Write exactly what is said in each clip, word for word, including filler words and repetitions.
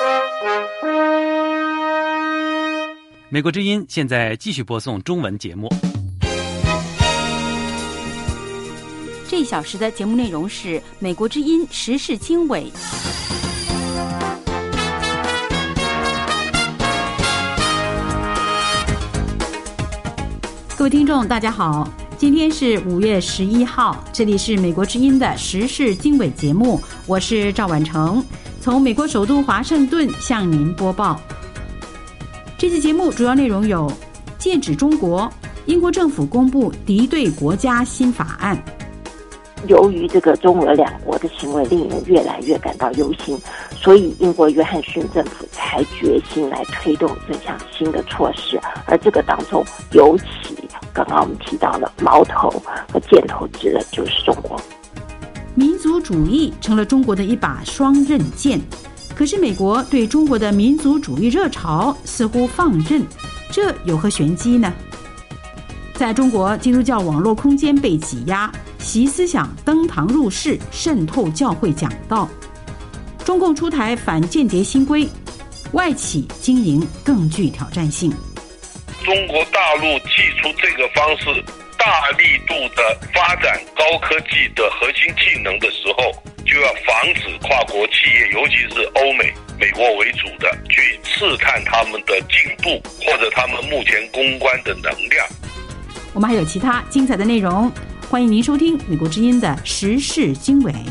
美国之音现在继续播送中文节目。 这一小时的节目内容是美国之音时事经纬。各位听众大家好，今天是五月十一号，这里是美国之音的时事经纬节目，我是赵婉成，从美国首都华盛顿向您播报。这期节目主要内容有：剑指中国，英国政府公布敌对国家新法案。 由于这个中俄两国的行为令人越来越感到忧心，所以英国约翰逊政府才决心来推动这项新的措施。而这个当中，尤其刚刚我们提到了矛头和箭头指的就是中国。 民族主义成了中国的一把双刃剑。可是美国对中国的民族主义热潮似乎放任，这有何玄机呢？在中国，基督教网络空间被挤压，习思想登堂入室，渗透教会讲道。中共出台反间谍新规，外企经营更具挑战性。 中国大陆祭出这个方式，大力度的发展高科技的核心技能的时候，就要防止跨国企业，尤其是欧美、美国为主的，去试探他们的进步或者他们目前攻关的能量。 我们还有其他精彩的内容，欢迎您收听美国之音的时事经纬。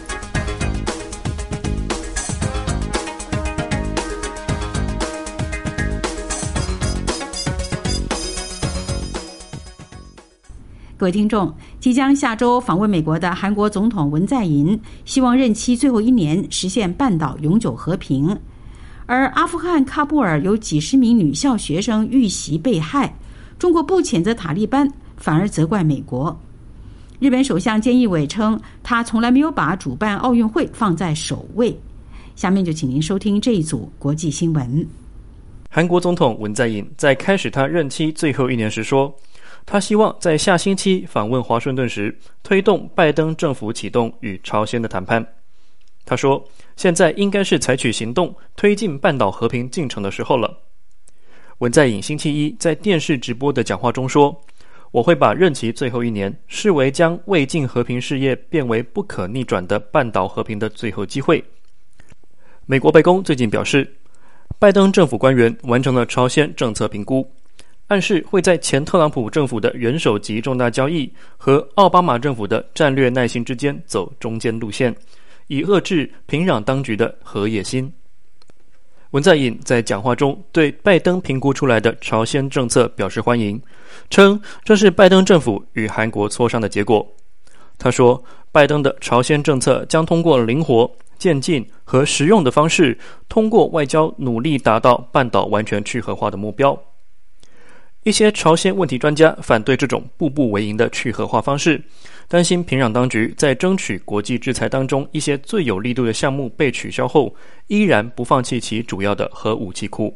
各位听众，即将下周访问美国的韩国总统文在寅希望任期最后一年实现半岛永久和平，而阿富汗喀布尔有几十名女校学生遇袭被害，中国不谴责塔利班，反而责怪美国。日本首相菅义伟称，他从来没有把主办奥运会放在首位。下面就请您收听这一组国际新闻。 韩国总统文在寅在开始他任期最后一年时说，他希望在下星期访问华盛顿时，推动拜登政府启动与朝鲜的谈判。他说，现在应该是采取行动推进半岛和平进程的时候了。文在寅星期一在电视直播的讲话中说，我会把任期最后一年视为将未尽和平事业变为不可逆转的半岛和平的最后机会。美国白宫最近表示，拜登政府官员完成了朝鲜政策评估，暗示会在前特朗普政府的元首级重大交易和奥巴马政府的战略耐心之间走中间路线，以遏制平壤当局的核野心。文在寅在讲话中对拜登评估出来的朝鲜政策表示欢迎，称这是拜登政府与韩国磋商的结果。他说，拜登的朝鲜政策将通过灵活、渐进和实用的方式，通过外交努力达到半岛完全去核化的目标。一些朝鲜问题专家反对这种步步为营的去核化方式，担心平壤当局在争取国际制裁当中一些最有力度的项目被取消后，依然不放弃其主要的核武器库。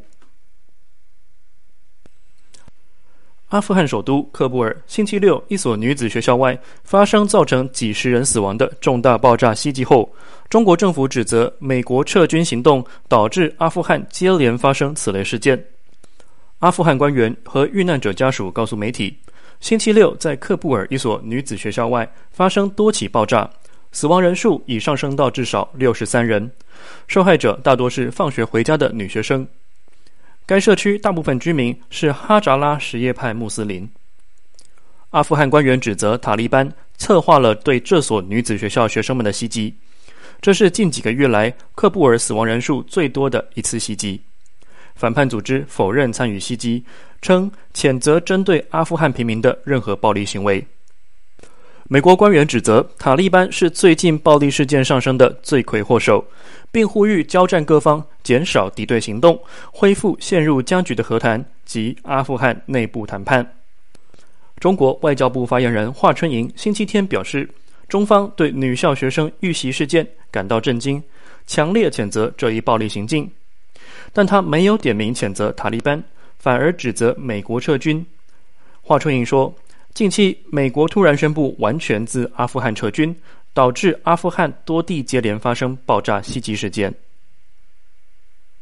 阿富汗首都喀布尔星期六一所女子学校外发生造成几十人死亡的重大爆炸袭击后，中国政府指责美国撤军行动导致阿富汗接连发生此类事件。阿富汗官员和遇难者家属告诉媒体，星期六在喀布尔一所女子学校外发生多起爆炸，死亡人数已上升到至少六十三人，受害者大多是放学回家的女学生。该社区大部分居民是哈扎拉什叶派穆斯林。阿富汗官员指责塔利班策划了对这所女子学校学生们的袭击，这是近几个月来喀布尔死亡人数最多的一次袭击。反叛组织否认参与袭击，称谴责针对阿富汗平民的任何暴力行为。美国官员指责塔利班是最近暴力事件上升的罪魁祸首，并呼吁交战各方减少敌对行动，恢复陷入僵局的和谈及阿富汗内部谈判。中国外交部发言人华春莹星期天表示，中方对女校学生遇袭事件感到震惊，强烈谴责这一暴力行径。但他没有点名谴责塔利班，反而指责美国撤军。华春莹说，近期美国突然宣布完全自阿富汗撤军，导致阿富汗多地接连发生爆炸袭击事件。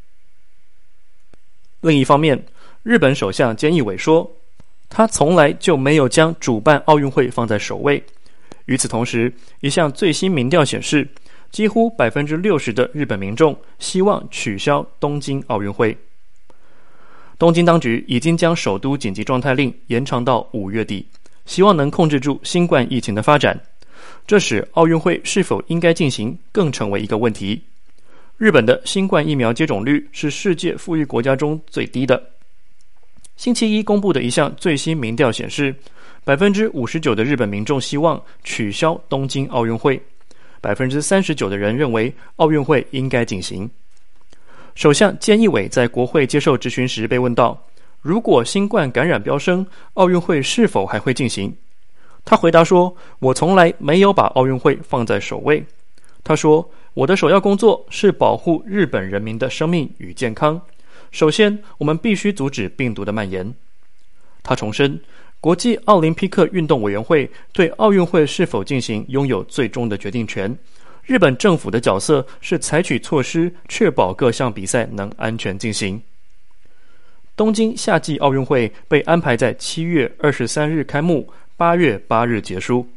另一方面，日本首相菅义伟说，他从来就没有将主办奥运会放在首位。与此同时，一项最新民调显示，几乎 百分之六十 的日本民众希望取消东京奥运会。东京当局已经将首都紧急状态令延长到五月底，希望能控制住新冠疫情的发展。这使奥运会是否应该进行更成为一个问题。日本的新冠疫苗接种率是世界富裕国家中最低的。星期一公布的一项最新民调显示， 百分之五十九 的日本民众希望取消东京奥运会， 百分之三十九 的人认为奥运会应该进行。首相菅义伟在国会接受质询时被问到，如果新冠感染飙升，奥运会是否还会进行？他回答说，我从来没有把奥运会放在首位。他说，我的首要工作是保护日本人民的生命与健康。首先，我们必须阻止病毒的蔓延。他重申，国际奥林匹克运动委员会对奥运会是否进行拥有最终的决定权。日本政府的角色是采取措施，确保各项比赛能安全进行。东京夏季奥运会被安排在七月二十三日开幕，八月八日结束。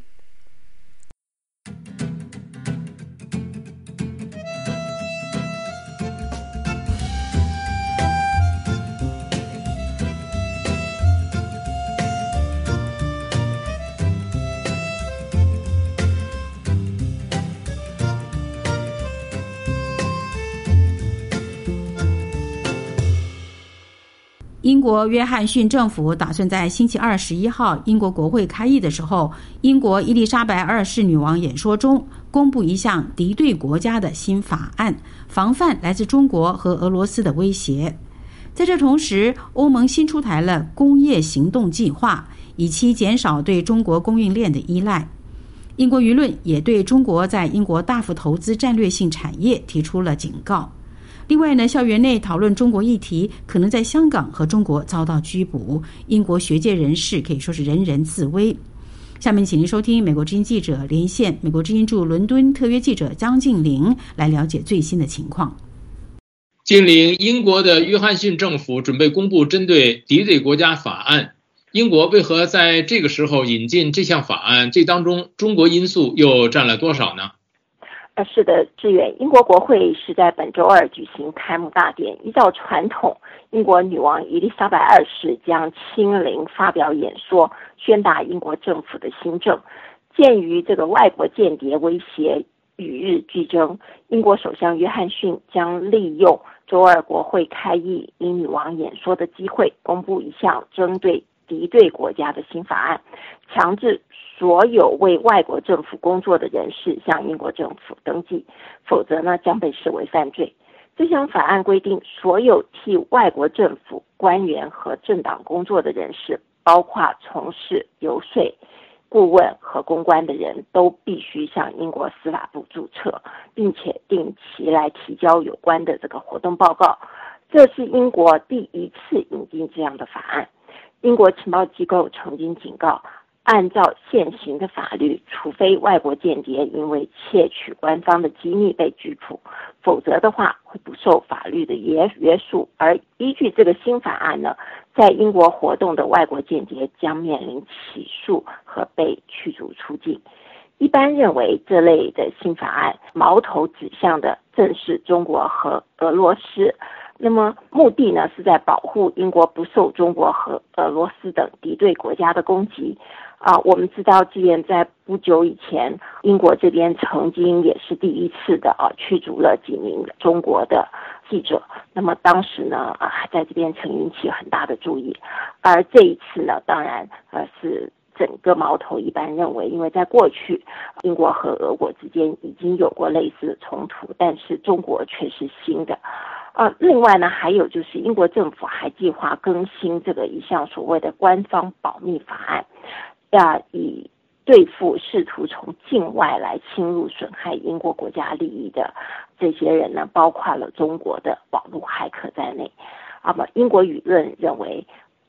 英国约翰逊政府打算在星期二十一号英国国会开议的时候，英国伊丽莎白二世女王演说中公布一项敌对国家的新法案，防范来自中国和俄罗斯的威胁。在这同时，欧盟新出台了工业行动计划，以期减少对中国供应链的依赖。英国舆论也对中国在英国大幅投资战略性产业提出了警告。另外呢，校园内讨论中国议题，可能在香港和中国遭到拘捕。英国学界人士可以说是人人自危。下面请您收听美国之音记者连线美国之音驻伦敦特约记者张静玲，来了解最新的情况。 静玲，英国的约翰逊政府准备公布针对敌对国家法案，英国为何在这个时候引进这项法案？这当中中国因素又占了多少呢？ 呃，是的，志远，英国国会是在本周二举行开幕大典。依照传统，英国女王伊丽莎白二世将亲临发表演说，宣达英国政府的新政。鉴于这个外国间谍威胁与日俱增，英国首相约翰逊将利用周二国会开议因女王演说的机会，公布一项针对敌对国家的新法案，强制所有为外国政府工作的人士向英国政府登记，否则呢将被视为犯罪。这项法案规定，所有替外国政府官员和政党工作的人士，包括从事游说、顾问和公关的人，都必须向英国司法部注册，并且定期来提交有关的这个活动报告。这是英国第一次引进这样的法案。英国情报机构曾经警告，按照现行的法律，除非外国间谍因为窃取官方的机密被拘捕，否则的话会不受法律的约约束。而依据这个新法案呢，在英国活动的外国间谍将面临起诉和被驱逐出境。一般认为，这类的新法案矛头指向的正是中国和俄罗斯。那么目的呢，是在保护英国不受中国和俄罗斯等敌对国家的攻击。啊，我们知道，既然在不久以前，英国这边曾经也是第一次的啊驱逐了几名中国的记者。那么当时呢，啊在这边曾引起很大的注意。而这一次呢，当然呃是整个矛头一般认为，因为在过去英国和俄国之间已经有过类似的冲突，但是中国却是新的。啊，另外呢，还有就是英国政府还计划更新这个一项所谓的官方保密法案，要以对付试图从境外来侵入损害英国国家利益的这些人呢，包括了中国的网络骇客在内。那么英国舆论认为，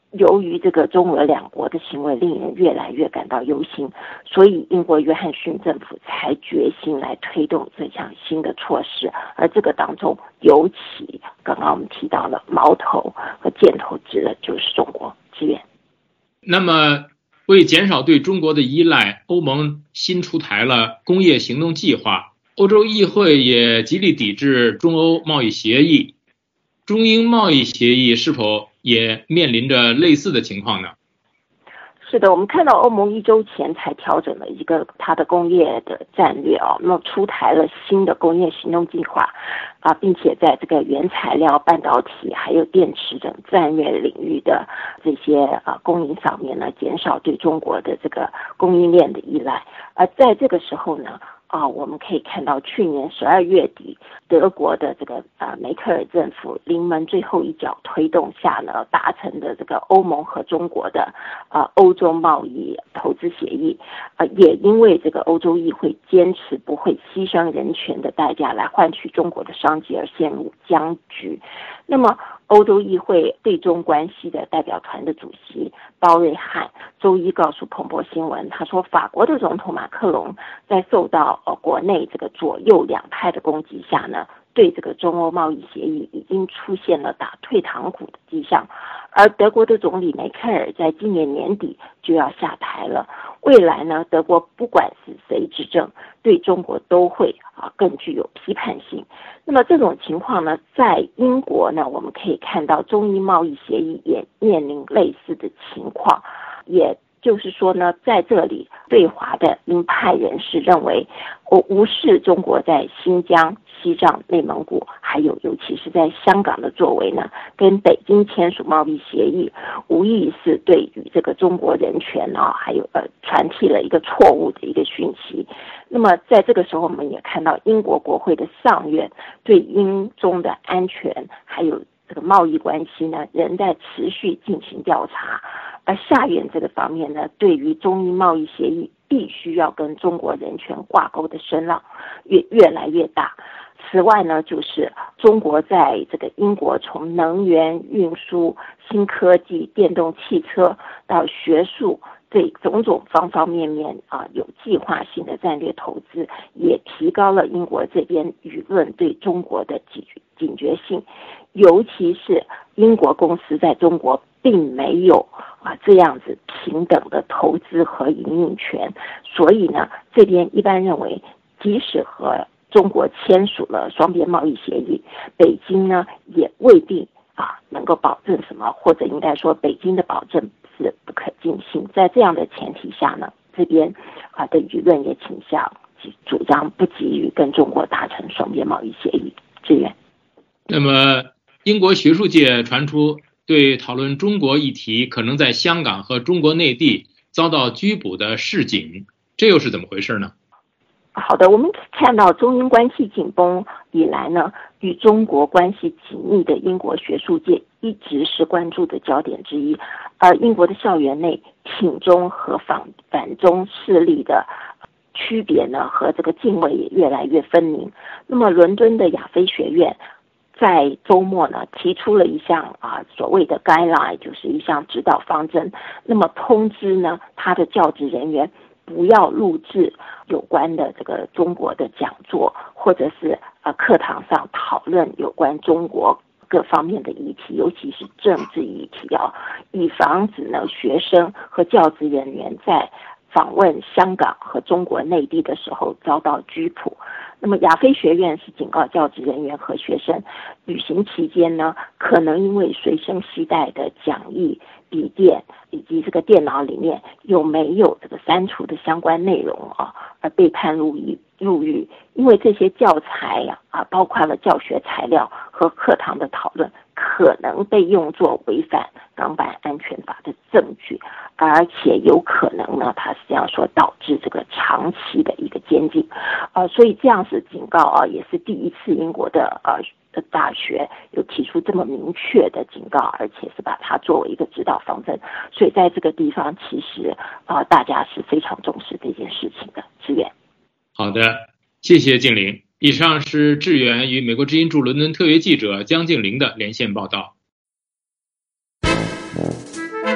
由于这个中俄两国的行为令人越来越感到忧心，所以英国约翰逊政府才决心来推动这项新的措施。而这个当中，尤其刚刚我们提到了矛头和箭头指的就是中国支援。 那么，为减少对中国的依赖，欧盟新出台了工业行动计划，欧洲议会也极力抵制中欧贸易协议。中英贸易协议是否也面临着类似的情况呢？ 是的，我们看到欧盟一周前才调整了一个它的工业的战略啊，那么出台了新的工业行动计划啊，并且在这个原材料、半导体还有电池等战略领域的这些啊供应上面呢，减少对中国的这个供应链的依赖。而在这个时候呢，啊，我们可以看到去年十二月底，德国的这个呃梅克尔政府临门最后一脚推动下呢，达成的这个欧盟和中国的呃欧洲贸易投资协议，呃，也因为这个欧洲议会坚持不会牺牲人权的代价来换取中国的商机而陷入僵局。那么，欧洲议会对中关系的代表团的主席包瑞汉周一告诉彭博新闻，他说，法国的总统马克龙在受到呃国内这个左右两派的攻击下呢，对这个中欧贸易协议已经出现了打退堂鼓的迹象。而德国的总理梅克尔在今年年底就要下台了，未来呢，德国不管是谁执政，对中国都会啊更具有批判性。那么这种情况呢，在英国呢，我们可以看到中英贸易协议也面临类似的情况，也就是说呢，在这里对华的鹰派人士认为，我无视中国在新疆、西藏、内蒙古，还有尤其是在香港的作为呢，跟北京签署贸易协议，无疑是对于这个中国人权啊，还有呃传递了一个错误的一个讯息。那么在这个时候，我们也看到英国国会的上院对英中的安全还有这个贸易关系呢，仍在持续进行调查。而下院这个方面呢，对于中英贸易协议必须要跟中国人权挂钩的声浪越越来越大。此外呢，就是中国在这个英国从能源、运输、新科技、电动汽车到学术，对种种方方面面啊有计划性的战略投资，也提高了英国这边舆论对中国的警警觉性。尤其是英国公司在中国并没有啊这样子平等的投资和营运权，所以呢，这边一般认为，即使和中国签署了双边贸易协议，北京呢也未必啊能够保证什么，或者应该说，北京的保证是不可尽信。在这样的前提下呢，这边啊的舆论也倾向主张不急于跟中国达成双边贸易协议支援。 那么，英国学术界传出对讨论中国议题可能在香港和中国内地遭到拘捕的示警，这又是怎么回事呢？ 好的，我们看到中英关系紧绷以来呢，与中国关系紧密的英国学术界一直是关注的焦点之一，而英国的校园内挺中和反反中势力的区别呢，和这个泾渭也越来越分明。那么，伦敦的亚非学院在周末呢提出了一项啊所谓的 guideline， 就是一项指导方针，那么通知呢他的教职人员不要录制有关的这个中国的讲座，或者是呃课堂上讨论有关中国各方面的议题，尤其是政治议题啊，以防止呢学生和教职人员在访问香港和中国内地的时候遭到拘捕。那么亚非学院是警告教职人员和学生，旅行期间呢，可能因为随身携带的讲义、笔电以及这个电脑里面有没有这个删除的相关内容啊，而被判入狱。入狱，因为这些教材呀啊，包括了教学材料和课堂的讨论，可能被用作违反港版安全法的证据，而且有可能呢，它实际上说导致这个长期的一个监禁，呃，所以这样是警告啊，也是第一次英国的呃的大学有提出这么明确的警告，而且是把它作为一个指导方针，所以在这个地方其实啊、呃，大家是非常重视这件事情的。志远。 好的，谢谢静玲。以上是志远与美国之音驻伦敦特约记者江静玲的连线报道。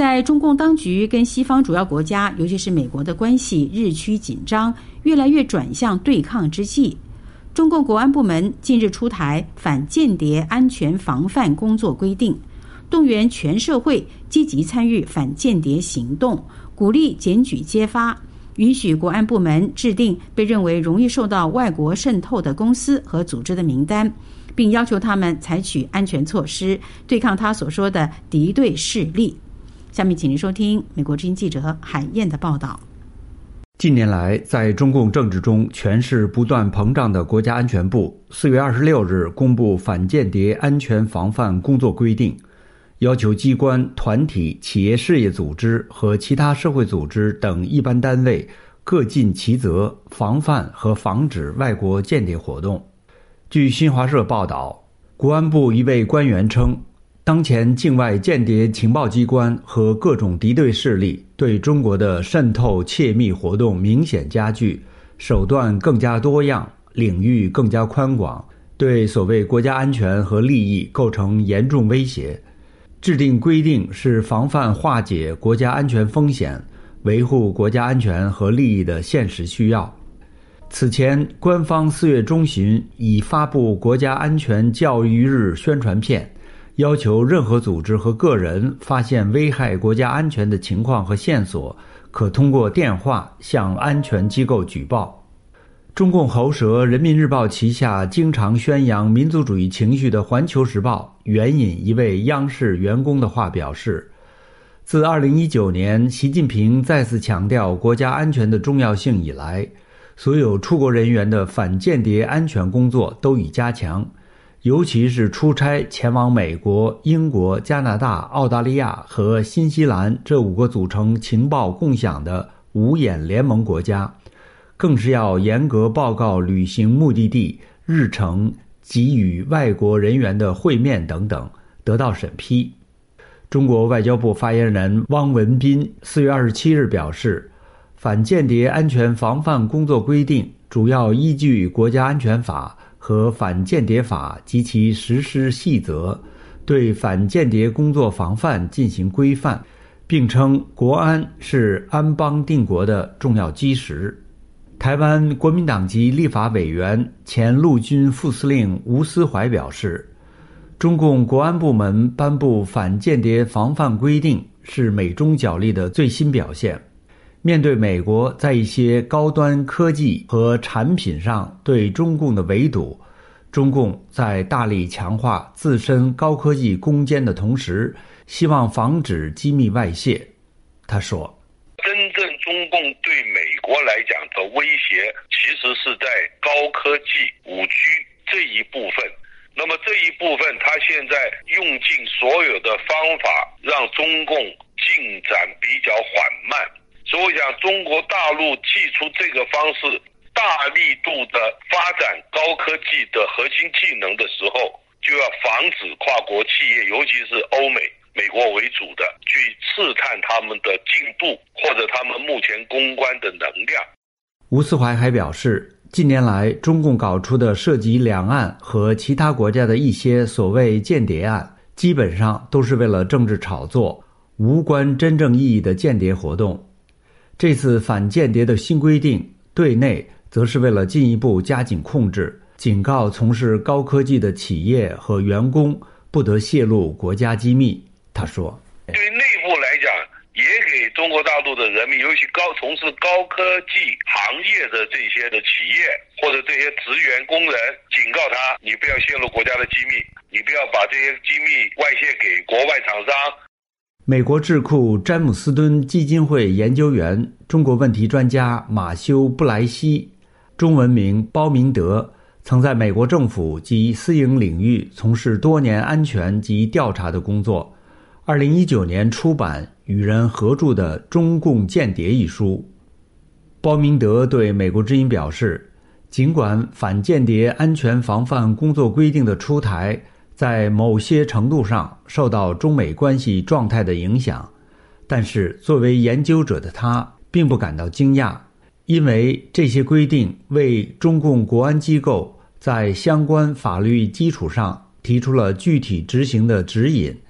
在中共当局跟西方主要国家，尤其是美国的关系日趋紧张，越来越转向对抗之际，中共国安部门近日出台反间谍安全防范工作规定，动员全社会积极参与反间谍行动，鼓励检举揭发，允许国安部门制定被认为容易受到外国渗透的公司和组织的名单，并要求他们采取安全措施，对抗他所说的敌对势力。下面请您收听美国之音记者海燕的报道。 近年来，在中共政治中权势不断膨胀的国家安全部四月二十六日公布反间谍安全防范工作规定，要求机关、团体、企业事业组织和其他社会组织等一般单位各尽其责，防范和防止外国间谍活动。据新华社报道，国安部一位官员称，当前境外间谍情报机关和各种敌对势力对中国的渗透窃密活动明显加剧，手段更加多样，领域更加宽广，对所谓国家安全和利益构成严重威胁。制定规定是防范化解国家安全风险、维护国家安全和利益的现实需要。此前，官方四月中旬已发布国家安全教育日宣传片，要求任何组织和个人发现危害国家安全的情况和线索，可通过电话向安全机构举报。中共喉舌人民日报旗下经常宣扬民族主义情绪的环球时报援引一位央视员工的话表示，自二零一九年习近平再次强调国家安全的重要性以来，所有出国人员的反间谍安全工作都已加强，尤其是出差前往美国、英国、加拿大、澳大利亚和新西兰这五个组成情报共享的五眼联盟国家，更是要严格报告旅行目的地、日程及与外国人员的会面等等，得到审批。中国外交部发言人汪文斌四月二十七日表示，反间谍安全防范工作规定主要依据国家安全法和反间谍法及其实施细则，对反间谍工作防范进行规范，并称国安是安邦定国的重要基石。台湾国民党籍立法委员、前陆军副司令吴思怀表示，中共国安部门颁布反间谍防范规定是美中角力的最新表现。面对美国在一些高端科技和产品上对中共的围堵，中共在大力强化自身高科技攻坚的同时，希望防止机密外泄。他说， 真正中共对美国来讲的威胁其实是在高科技五 G 这一部分，那么这一部分他现在用尽所有的方法让中共进展比较缓慢，所以我想中国大陆祭出这个方式，大力度的发展高科技的核心技能的时候，就要防止跨国企业，尤其是欧美美国为主的去试探他们的进度或者他们目前攻关的能量。 吴思怀还表示，近年来中共搞出的涉及两岸和其他国家的一些所谓间谍案，基本上都是为了政治炒作，无关真正意义的间谍活动。这次反间谍的新规定，对内则是为了进一步加紧控制，警告从事高科技的企业和员工不得泄露国家机密。他说， 对内部来讲，也给中国大陆的人民，尤其高从事高科技行业的这些的企业或者这些职员工人，警告他，你不要泄露国家的机密，你不要把这些机密外泄给国外厂商。 美国智库詹姆斯敦基金会研究员、中国问题专家马修·布莱西，中文名包明德，曾在美国政府及私营领域从事多年安全及调查的工作。二零一九年出版与人合著的《中共间谍》一书。包明德对美国之音表示，尽管反间谍安全防范工作规定的出台在某些程度上受到中美关系状态的影响，但是作为研究者的他并不感到惊讶，因为这些规定为中共国安机构在相关法律基础上提出了具体执行的指引，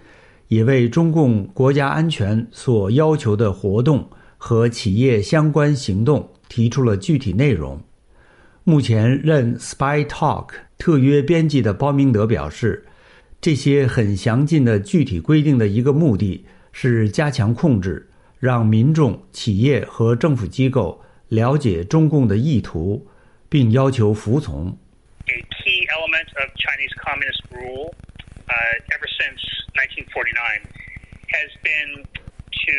也为中共国家安全所要求的活动和企业相关行动提出了具体内容。目前任 Spy Talk 特约编辑的包明德表示，这些很详尽的具体规定的一个目的是加强控制，让民众、企业和政府机构了解中共的意图，并要求服从。 A key element of Chinese Communist rule, uh, ever since nineteen forty-nine, has been to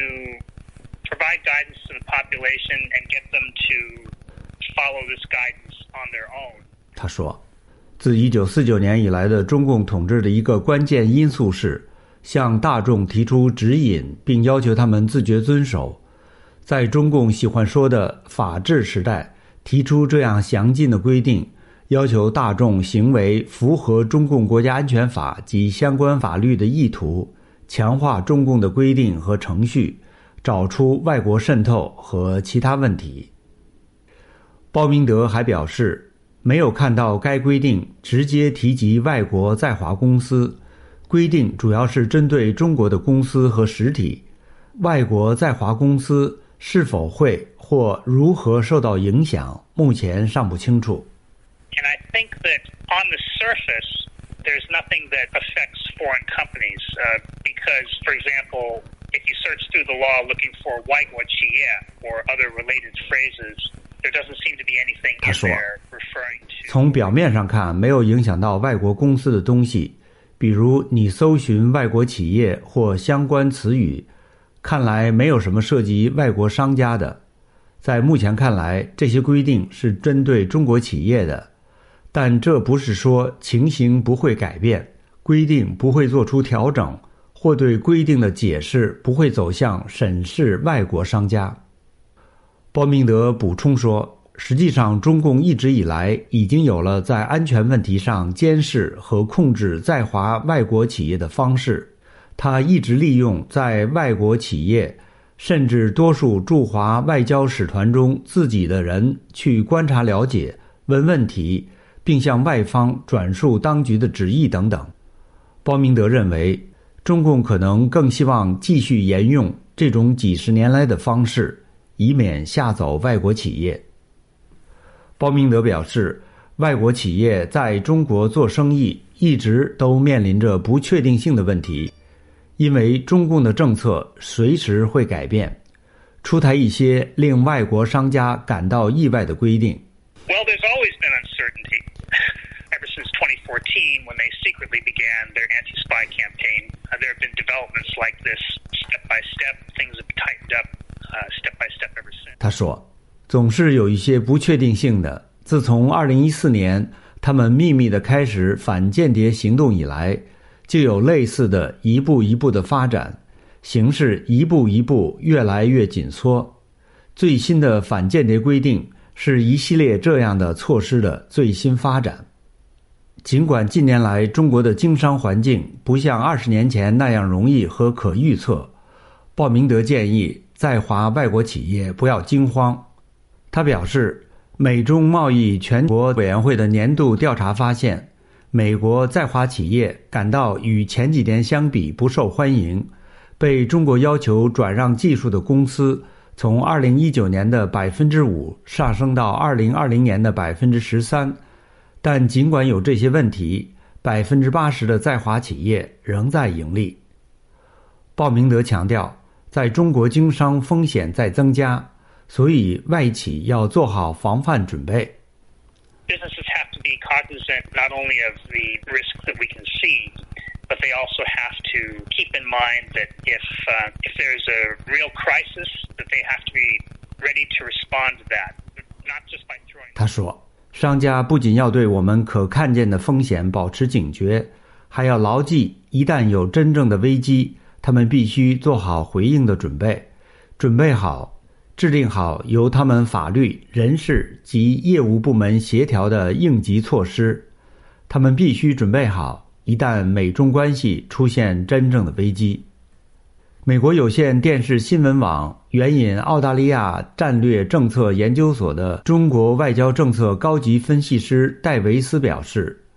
provide guidance to the population and get them to follow this guidance on their own. 他说，自一九四九年以来的中共统治的一个关键因素是向大众提出指引，并要求他们自觉遵守。在中共喜欢说的法治时代，提出这样详尽的规定，要求大众行为符合中共国家安全法及相关法律的意图，强化中共的规定和程序，找出外国渗透和其他问题。包明德还表示，没有看到该规定直接提及外国在华公司，规定主要是针对中国的公司和实体，外国在华公司是否会或如何受到影响，目前尚不清楚。 And I think that on the surface, there's nothing that affects foreign companies uh, because, for example, if you search through the law looking for 外国企业 or other related phrases, there doesn't seem to be anything in there referring to... 从表面上看，没有影响到外国公司的东西，比如你搜寻外国企业或相关词语，看来没有什么涉及外国商家的。在目前看来，这些规定是针对中国企业的。但这不是说情形不会改变，规定不会做出调整，或对规定的解释不会走向审视外国商家。包明德补充说，实际上中共一直以来已经有了在安全问题上监视和控制在华外国企业的方式，他一直利用在外国企业甚至多数驻华外交使团中自己的人去观察了解、问问题，并向外方转述当局的旨意等等。包明德认为，中共可能更希望继续沿用这种几十年来的方式，以免吓走外国企业。包明德表示，外国企业在中国做生意一直都面临着不确定性的问题，因为中共的政策随时会改变，出台一些令外国商家感到意外的规定。 Well, there's always been uncertainty. Ever since twenty fourteen, when they secretly began their anti-spy campaign, uh, there have been developments like this, step by step. Things have tightened up, uh, step by step ever since. 他说，总是有一些不确定性的。自从二零一四年他们秘密地开始反间谍行动以来，就有类似的一步一步的发展，形势一步一步越来越紧缩。最新的反间谍规定是一系列这样的措施的最新发展。尽管近年来中国的经商环境不像二十年前那样容易和可预测，鲍明德建议在华外国企业不要惊慌。他表示，美中贸易全国委员会的年度调查发现，美国在华企业感到与前几年相比不受欢迎，被中国要求转让技术的公司从二零一九年的 百分之五 上升到二零二零年的 百分之十三， 但尽管有这些问题， 百分之八十 的在华企业仍在盈利。鲍明德强调，在中国经商风险在增加，所以外企要做好防范准备。 Businesses have to be cognizant not only of the risks that we can see, but they also have to keep in mind that if uh, if there's a real crisis, that they have to be ready to respond to that, not just by throwing. 他说，商家不仅要对我们可看见的风险保持警觉，还要牢记，一旦有真正的危机，他们必须做好回应的准备，准备好，制定好由他们法律、人事及业务部门协调的应急措施。他们必须准备好，一旦美中关系出现真正的危机。美国有线电视新闻网援引澳大利亚战略政策研究所的中国外交政策高级分析师戴维斯表示，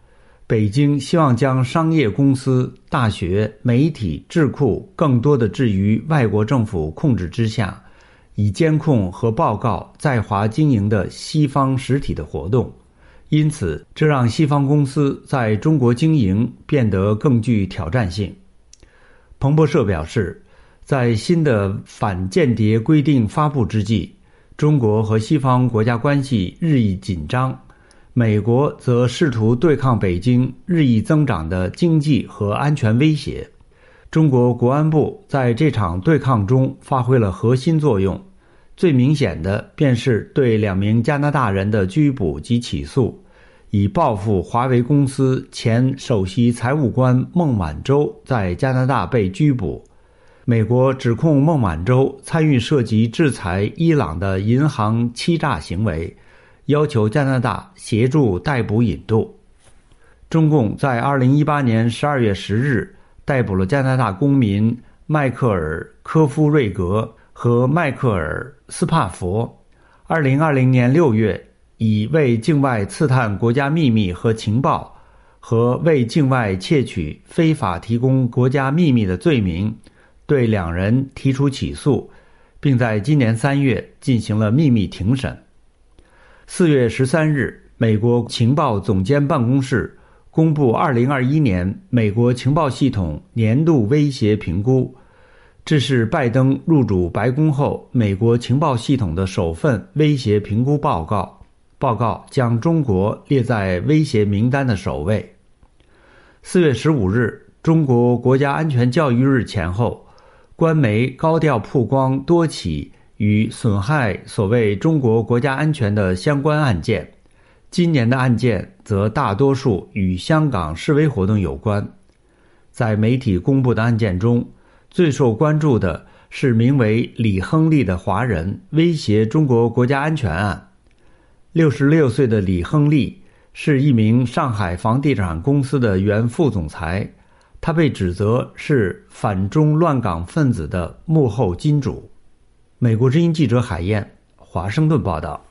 北京希望将商业公司、大学、媒体、智库更多地置于外国政府控制之下，以监控和报告在华经营的西方实体的活动。因此，这让西方公司在中国经营变得更具挑战性。彭博社表示，在新的反间谍规定发布之际，中国和西方国家关系日益紧张，美国则试图对抗北京日益增长的经济和安全威胁。中国国安部在这场对抗中发挥了核心作用，最明显的便是对两名加拿大人的拘捕及起诉，以报复华为公司前首席财务官孟晚舟在加拿大被拘捕。美国指控孟晚舟参与涉及制裁伊朗的银行欺诈行为，要求加拿大协助逮捕引渡。中共在二零一八年十二月十日逮捕了加拿大公民迈克尔·科夫瑞格和迈克尔·斯帕佛。二零二零年六月，以为境外刺探国家秘密和情报和为境外窃取非法提供国家秘密的罪名，对两人提出起诉，并在今年三月进行了秘密庭审。四月十三日，美国情报总监办公室公布二零二一年美国情报系统年度威胁评估，这是拜登入主白宫后美国情报系统的首份威胁评估报告。报告将中国列在威胁名单的首位。四月十五日，中国国家安全教育日前后，官媒高调曝光多起与损害所谓中国国家安全的相关案件。今年的案件则大多数与香港示威活动有关。在媒体公布的案件中，最受关注的是名为李亨利的华人威胁中国国家安全案。六十六岁的李亨利是一名上海房地产公司的原副总裁，他被指责是反中乱港分子的幕后金主。美国之音记者海燕，华盛顿报道。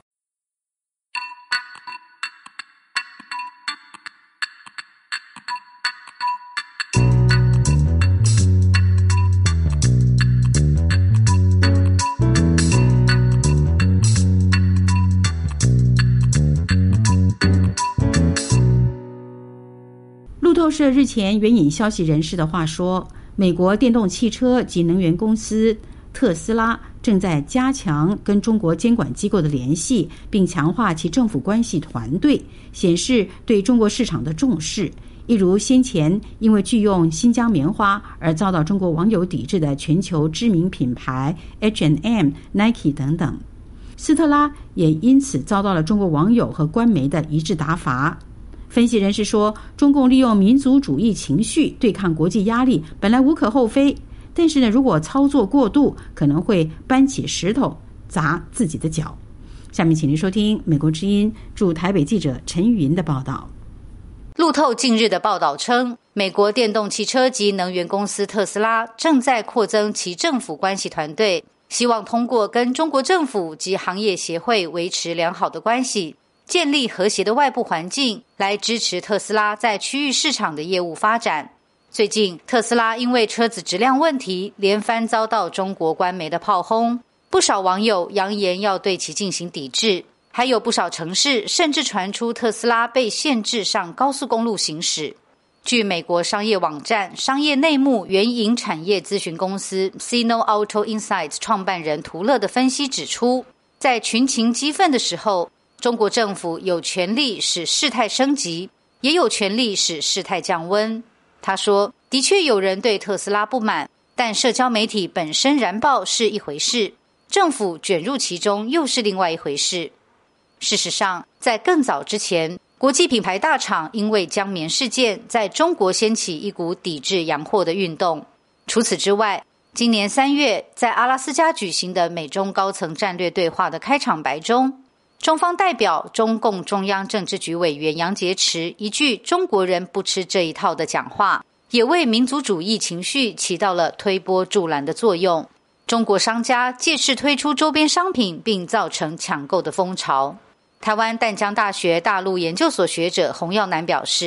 路透社日前援引消息人士的话说，美国电动汽车及能源公司特斯拉正在加强跟中国监管机构的联系，并强化其政府关系团队，显示对中国市场的重视。一如先前因为拒用新疆棉花而遭到中国网友抵制的全球知名品牌 H and M、Nike 等等，斯特拉也因此遭到了中国网友和官媒的一致打罚。分析人士说，中共利用民族主义情绪对抗国际压力本来无可厚非，但是呢，如果操作过度，可能会搬起石头砸自己的脚。下面请您收听美国之音驻台北记者陈玉云的报道。 路透近日的报道称，美国电动汽车及能源公司特斯拉正在扩增其政府关系团队，希望通过跟中国政府及行业协会维持良好的关系，建立和谐的外部环境，来支持特斯拉在区域市场的业务发展。最近，特斯拉因为车子质量问题连番遭到中国官媒的炮轰，不少网友扬言要对其进行抵制，还有不少城市甚至传出特斯拉被限制上高速公路行驶。据美国商业网站商业内幕援引产业咨询公司 Sino Auto Insights 创办人图勒的分析指出，在群情激愤的时候，中国政府有权利使事态升级，也有权利使事态降温。他说，的确有人对特斯拉不满，但社交媒体本身燃爆是一回事，政府卷入其中又是另外一回事。事实上，在更早之前，国际品牌大厂因为江棉事件在中国掀起一股抵制洋货的运动。除此之外，今年三月在阿拉斯加举行的美中高层战略对话的开场白中，中方代表中共中央政治局委员杨洁篪一句中国人不吃这一套的讲话，也为民族主义情绪起到了推波助澜的作用。中国商家借势推出周边商品，并造成抢购的风潮。台湾淡江大学大陆研究所学者洪耀南表示，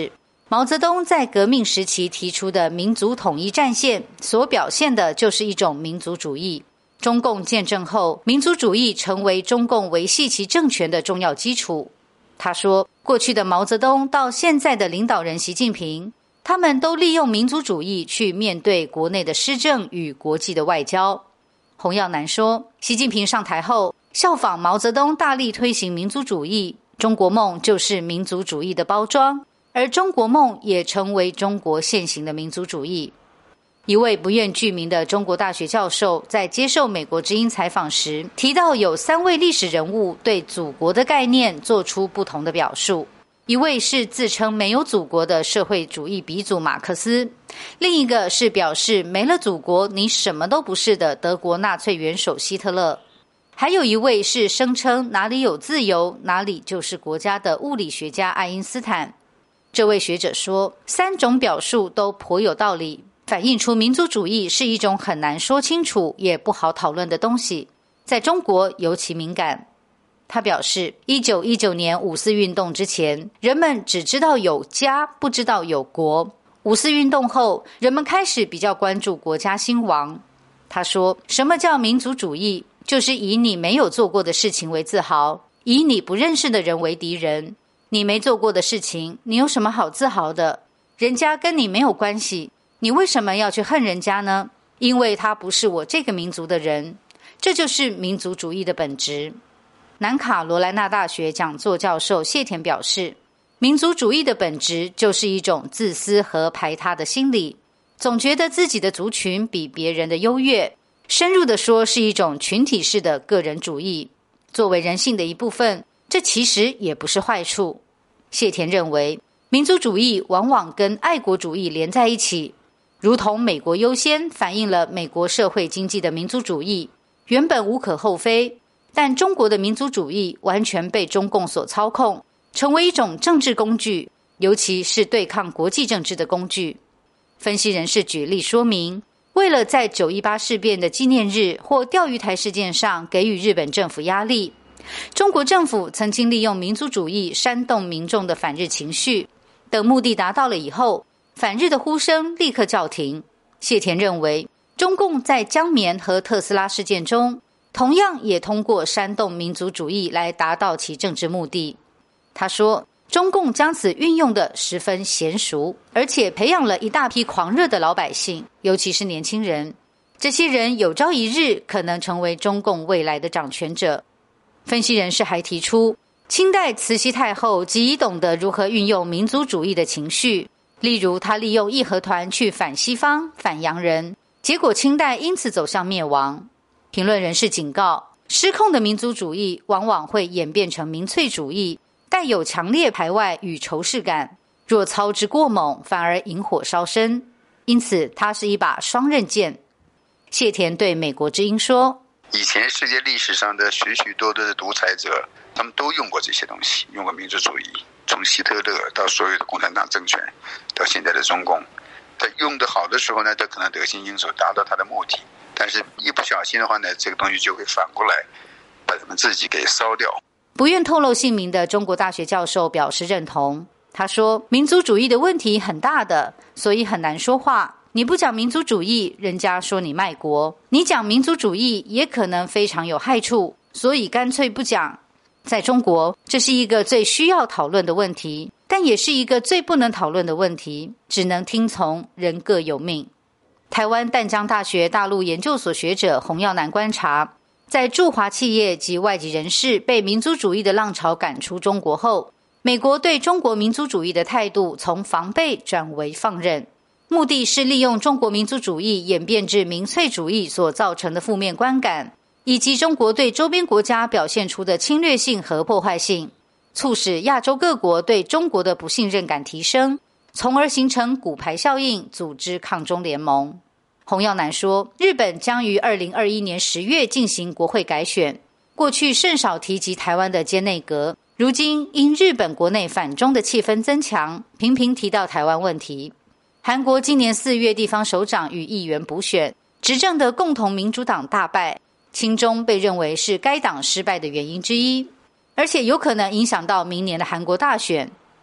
毛泽东在革命时期提出的民族统一战线所表现的就是一种民族主义。中共建政后，民族主义成为中共维系其政权的重要基础。他说，过去的毛泽东到现在的领导人习近平，他们都利用民族主义去面对国内的施政与国际的外交。洪耀南说，习近平上台后，效仿毛泽东大力推行民族主义，中国梦就是民族主义的包装，而中国梦也成为中国现行的民族主义。一位不愿具名的中国大学教授在接受美国之音采访时提到，有三位历史人物对祖国的概念做出不同的表述。一位是自称没有祖国的社会主义鼻祖马克思，另一个是表示没了祖国你什么都不是的德国纳粹元首希特勒，还有一位是声称哪里有自由哪里就是国家的物理学家爱因斯坦。这位学者说，三种表述都颇有道理，反映出民族主义是一种很难说清楚也不好讨论的东西，在中国尤其敏感。他表示，一九一九年五四运动之前，人们只知道有家，不知道有国。五四运动后，人们开始比较关注国家兴亡。他说，什么叫民族主义？就是以你没有做过的事情为自豪，以你不认识的人为敌人。你没做过的事情，你有什么好自豪的？人家跟你没有关系，你为什么要去恨人家呢？因为他不是我这个民族的人。这就是民族主义的本质。南卡罗来纳大学讲座教授谢田表示，民族主义的本质就是一种自私和排他的心理，总觉得自己的族群比别人的优越，深入地说是一种群体式的个人主义。作为人性的一部分，这其实也不是坏处。谢田认为，民族主义往往跟爱国主义连在一起，如同美国优先反映了美国社会经济的民族主义，原本无可厚非，但中国的民族主义完全被中共所操控，成为一种政治工具，尤其是对抗国际政治的工具。分析人士举例说明，为了在九一八事变的纪念日或钓鱼台事件上给予日本政府压力，中国政府曾经利用民族主义煽动民众的反日情绪，等目的达到了以后，反日的呼声立刻叫停。谢田认为，中共在江棉和特斯拉事件中同样也通过煽动民族主义来达到其政治目的。他说，中共将此运用得十分娴熟，而且培养了一大批狂热的老百姓，尤其是年轻人。这些人有朝一日可能成为中共未来的掌权者。分析人士还提出，清代慈禧太后极懂得如何运用民族主义的情绪，例如她利用义和团去反西方、反洋人，结果清代因此走向灭亡。评论人士警告，失控的民族主义往往会演变成民粹主义，带有强烈排外与仇视感，若操之过猛，反而引火烧身。因此，它是一把双刃剑。谢田对美国之音说， 以前世界历史上的许许多多的独裁者，他们都用过这些东西，用过民族主义，从希特勒到所有的共产党政权，到现在的中共。他用得好的时候呢，他可能得心应手，达到他的目的。但是一不小心的话呢，这个东西就会反过来把他们自己给烧掉。 不愿透露姓名的中国大学教授表示认同。他说，民族主义的问题很大的，所以很难说话。你不讲民族主义，人家说你卖国；你讲民族主义，也可能非常有害处，所以干脆不讲。在中国，这是一个最需要讨论的问题，但也是一个最不能讨论的问题，只能听从人各有命。台湾淡江大学大陆研究所学者洪耀南观察，在驻华企业及外籍人士被民族主义的浪潮赶出中国后，美国对中国民族主义的态度从防备转为放任，目的是利用中国民族主义演变至民粹主义所造成的负面观感，以及中国对周边国家表现出的侵略性和破坏性，促使亚洲各国对中国的不信任感提升，从而形成骨牌效应，组织抗中联盟。洪耀南说，日本将于二零二一年十月进行国会改选，过去甚少提及台湾的菅内阁，如今因日本国内反中的气氛增强，频频提到台湾问题。韩国今年四月地方首长与议员补选，执政的共同民主党大败，亲中被认为是该党失败的原因之一，而且有可能影响到明年的韩国大选。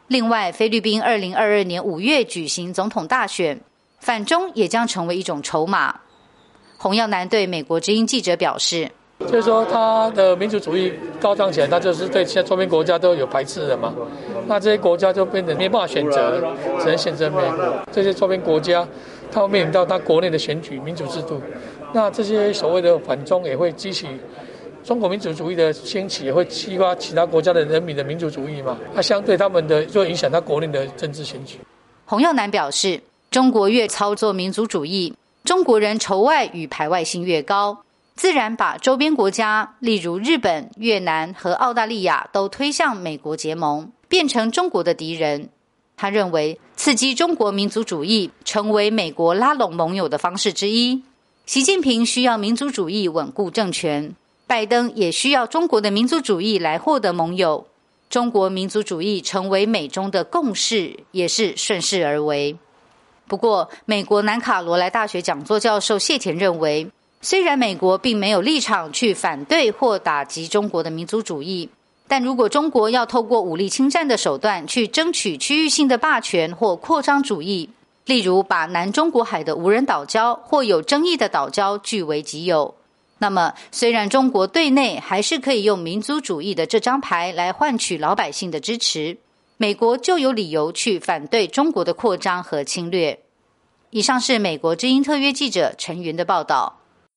另外，菲律宾二零二二年五月举行总统大选，反中也将成为一种筹码。洪耀南对美国之音记者表示， 就是说他的民族主义高涨起来，他就是对其他周边国家都有排斥的嘛，那这些国家就变得没办法选择了，只能选择美国。这些周边国家他会面临到他国内的选举民主制度，那这些所谓的反中也会激起中国民主主义的兴起，也会激发其他国家的人民的民主主义嘛，那相对他们的就会影响他国内的政治选举。 洪耀南表示，中国越操作民族主义，中国人仇外与排外性越高，自然把周边国家，例如日本、越南和澳大利亚都推向美国结盟，变成中国的敌人。他认为，刺激中国民族主义成为美国拉拢盟友的方式之一。习近平需要民族主义稳固政权，拜登也需要中国的民族主义来获得盟友。中国民族主义成为美中的共识，也是顺势而为。不过，美国南卡罗来大学讲座教授谢田认为，虽然美国并没有立场去反对或打击中国的民族主义，但如果中国要透过武力侵占的手段去争取区域性的霸权或扩张主义，例如把南中国海的无人岛礁或有争议的岛礁据为己有，那么虽然中国对内还是可以用民族主义的这张牌来换取老百姓的支持，美国就有理由去反对中国的扩张和侵略。以上是美国之音特约记者陈云的报道。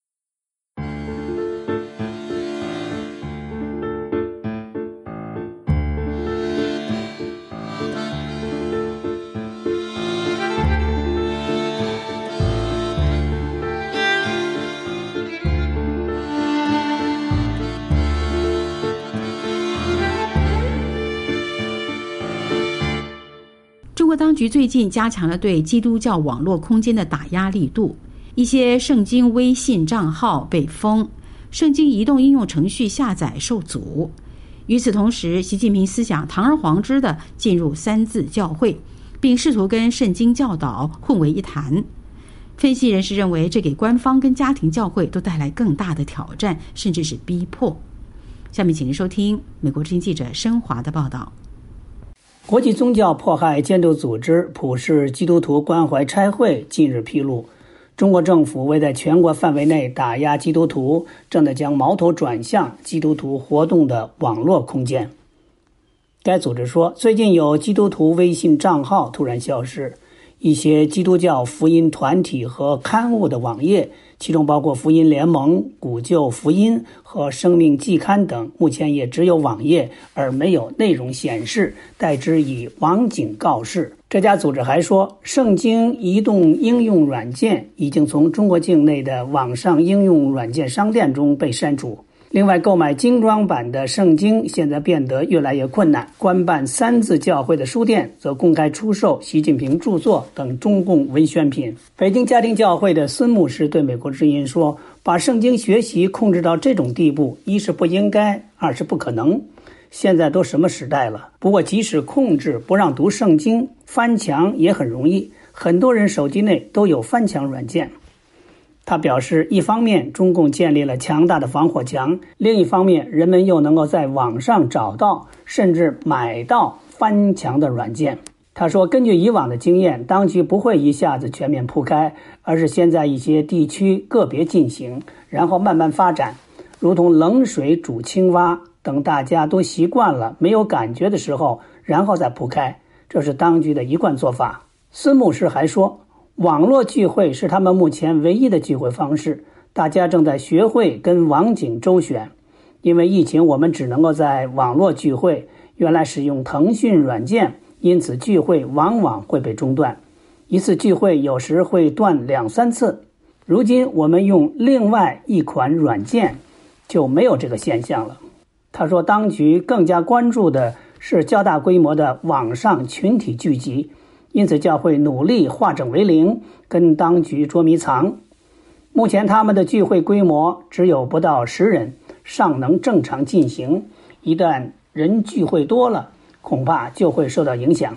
中国当局最近加强了对基督教网络空间的打压力度，一些圣经微信账号被封，圣经移动应用程序下载受阻。与此同时，习近平思想堂而皇之地进入三自教会，并试图跟圣经教导混为一谈。分析人士认为，这给官方跟家庭教会都带来更大的挑战，甚至是逼迫。下面请您收听美国之音记者申华的报道。 国际宗教迫害监督组织普世基督徒关怀差会近日披露，中国政府为在全国范围内打压基督徒，正在将矛头转向基督徒活动的网络空间。该组织说，最近有基督徒微信账号突然消失，一些基督教福音团体和刊物的网页，其中包括福音联盟、古旧福音和生命季刊等，目前也只有网页而没有内容显示，代之以网警告示。这家组织还说，圣经移动应用软件已经从中国境内的网上应用软件商店中被删除。另外，购买精装版的圣经现在变得越来越困难，官办三自教会的书店则公开出售习近平著作等中共文宣品。北京家庭教会的孙牧师对美国之音说，把圣经学习控制到这种地步，一是不应该，二是不可能。现在都什么时代了，不过即使控制不让读圣经，翻墙也很容易，很多人手机内都有翻墙软件。他表示，一方面中共建立了强大的防火墙，另一方面人们又能够在网上找到甚至买到翻墙的软件。他说，根据以往的经验，当局不会一下子全面铺开，而是先在一些地区个别进行，然后慢慢发展，如同冷水煮青蛙，等大家都习惯了没有感觉的时候，然后再铺开，这是当局的一贯做法。孙牧师还说，网络聚会是他们目前唯一的聚会方式，大家正在学会跟网警周旋。因为疫情，我们只能够在网络聚会，原来使用腾讯软件，因此聚会往往会被中断，一次聚会有时会断两三次。如今我们用另外一款软件，就没有这个现象了。他说，当局更加关注的是较大规模的网上群体聚集，因此教会努力化整为零，跟当局捉迷藏。目前他们的聚会规模只有不到十人，尚能正常进行，一旦人聚会多了，恐怕就会受到影响。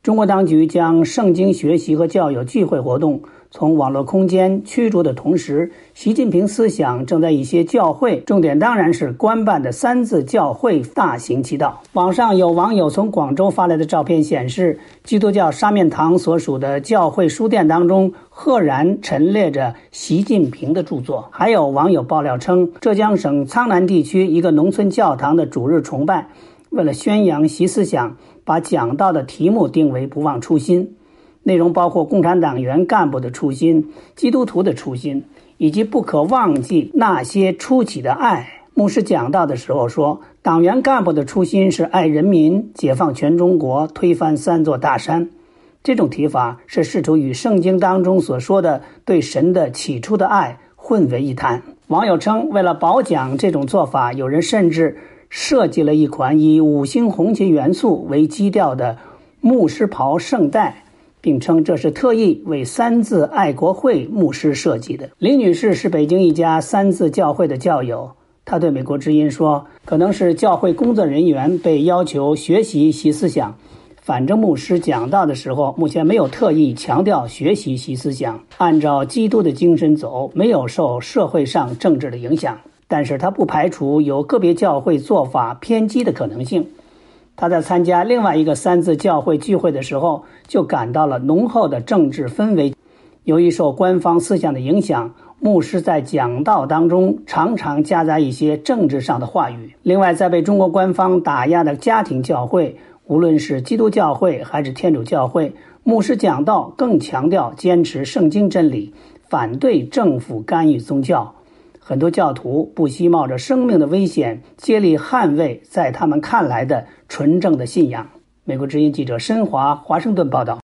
中国当局将圣经学习和教友聚会活动从网络空间驱逐的同时，习近平思想正在一些教会，重点当然是官办的三自教会大行其道。网上有网友从广州发来的照片显示，基督教沙面堂所属的教会书店当中赫然陈列着习近平的著作。还有网友爆料称，浙江省苍南地区一个农村教堂的主日崇拜，为了宣扬习思想，把讲道的题目定为不忘初心，内容包括共产党员干部的初心、基督徒的初心，以及不可忘记那些初起的爱。牧师讲道的时候说，党员干部的初心是爱人民、解放全中国、推翻三座大山。这种提法是试图与圣经当中所说的对神的起初的爱混为一谈。网友称，为了褒奖这种做法，有人甚至设计了一款以五星红旗元素为基调的牧师袍圣带，并称这是特意为三自爱国会牧师设计的。李女士是北京一家三自教会的教友，她对美国之音说，可能是教会工作人员被要求学习习思想，反正牧师讲道的时候目前没有特意强调学习习思想，按照基督的精神走，没有受社会上政治的影响。但是他不排除有个别教会做法偏激的可能性。他在参加另外一个三自教会聚会的时候，就感到了浓厚的政治氛围。由于受官方思想的影响，牧师在讲道当中常常夹杂一些政治上的话语。另外，在被中国官方打压的家庭教会，无论是基督教会还是天主教会，牧师讲道更强调坚持圣经真理，反对政府干预宗教。很多教徒不惜冒着生命的危险，接力捍卫在他们看来的纯正的信仰。美国之音记者申华华盛顿报道。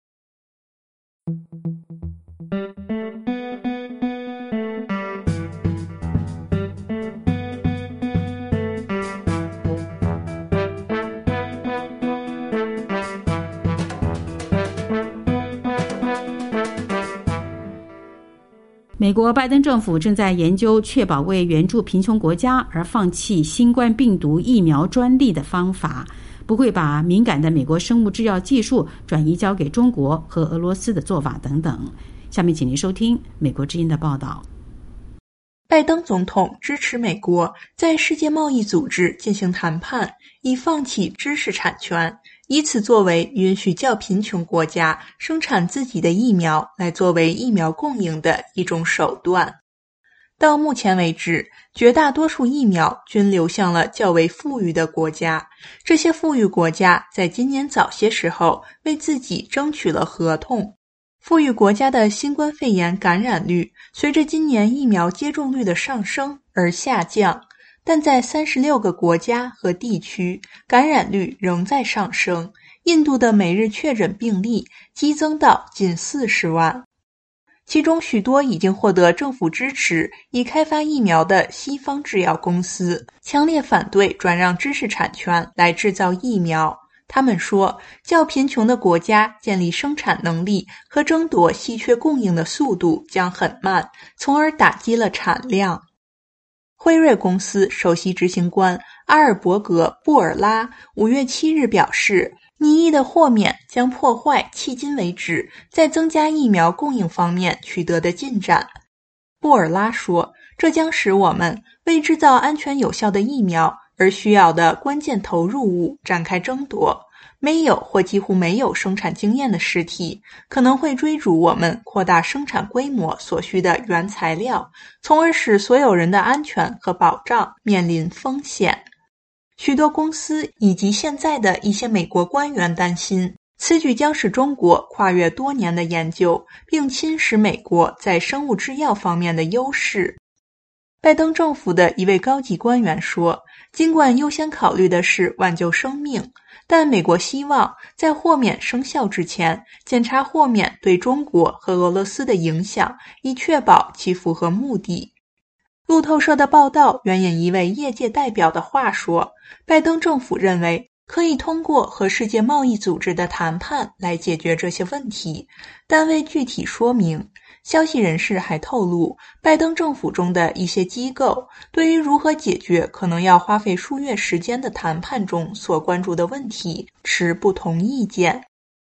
美国拜登政府正在研究确保为援助贫穷国家而放弃新冠病毒疫苗专利的方法，不会把敏感的美国生物制药技术转移交给中国和俄罗斯的做法等等。下面请您收听美国之音的报道。 拜登总统支持美国在世界贸易组织进行谈判，以放弃知识产权，以此作为允许较贫穷国家生产自己的疫苗来作为疫苗供应的一种手段。到目前为止，绝大多数疫苗均流向了较为富裕的国家。这些富裕国家在今年早些时候为自己争取了合同。富裕国家的新冠肺炎感染率随着今年疫苗接种率的上升而下降，但在三十六个国家和地区，感染率仍在上升。印度的每日确诊病例激增到近四十万。其中许多已经获得政府支持以开发疫苗的西方制药公司强烈反对转让知识产权来制造疫苗。他们说，较贫穷的国家建立生产能力和争夺稀缺供应的速度将很慢，从而打击了产量。辉瑞公司首席执行官阿尔伯格·布尔拉五月七日表示，拟议的豁免将破坏迄今为止在增加疫苗供应方面取得的进展。布尔拉说，这将使我们为制造安全有效的疫苗而需要的关键投入物展开争夺。没有或几乎没有生产经验的实体可能会追逐我们扩大生产规模所需的原材料，从而使所有人的安全和保障面临风险。许多公司以及现在的一些美国官员担心，此举将使中国跨越多年的研究，并侵蚀美国在生物制药方面的优势。拜登政府的一位高级官员说，尽管优先考虑的是挽救生命，但美国希望在豁免生效之前检查豁免对中国和俄罗斯的影响，以确保其符合目的。路透社的报道援引一位业界代表的话说，拜登政府认为可以通过和世界贸易组织的谈判来解决这些问题，但未具体说明。消息人士还透露，拜登政府中的一些机构对于如何解决可能要花费数月时间的谈判中所关注的问题持不同意见。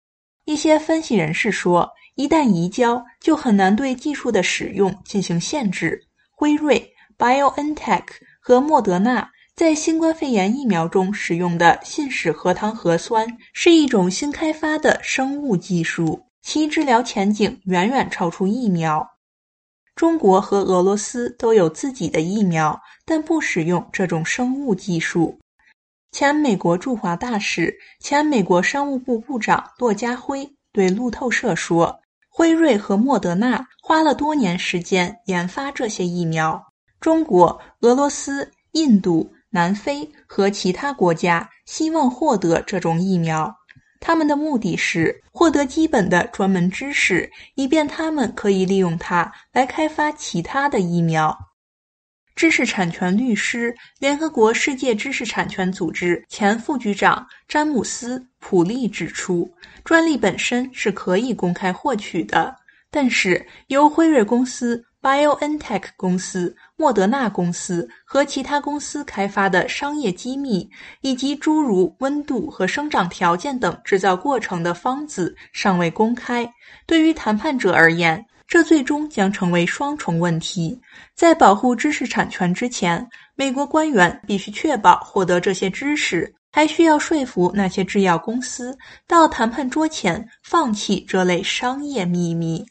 一些分析人士说，一旦移交，就很难对技术的使用进行限制。辉瑞、BioNTech 和莫德纳在新冠肺炎疫苗中使用的信使核糖核酸是一种新开发的生物技术，其治疗前景远远超出疫苗。中国和俄罗斯都有自己的疫苗，但不使用这种生物技术。前美国驻华大使、前美国商务部部长骆家辉对路透社说，辉瑞和莫德纳花了多年时间研发这些疫苗，中国、俄罗斯、印度、南非和其他国家希望获得这种疫苗，他们的目的是获得基本的专门知识，以便他们可以利用它来开发其他的疫苗。知识产权律师、联合国世界知识产权组织前副局长詹姆斯·普利指出，专利本身是可以公开获取的，但是由辉瑞公司、BioNTech 公司、莫德纳公司和其他公司开发的商业机密，以及诸如温度和生长条件等制造过程的方子尚未公开。对于谈判者而言，这最终将成为双重问题。在保护知识产权之前，美国官员必须确保获得这些知识，还需要说服那些制药公司到谈判桌前放弃这类商业秘密。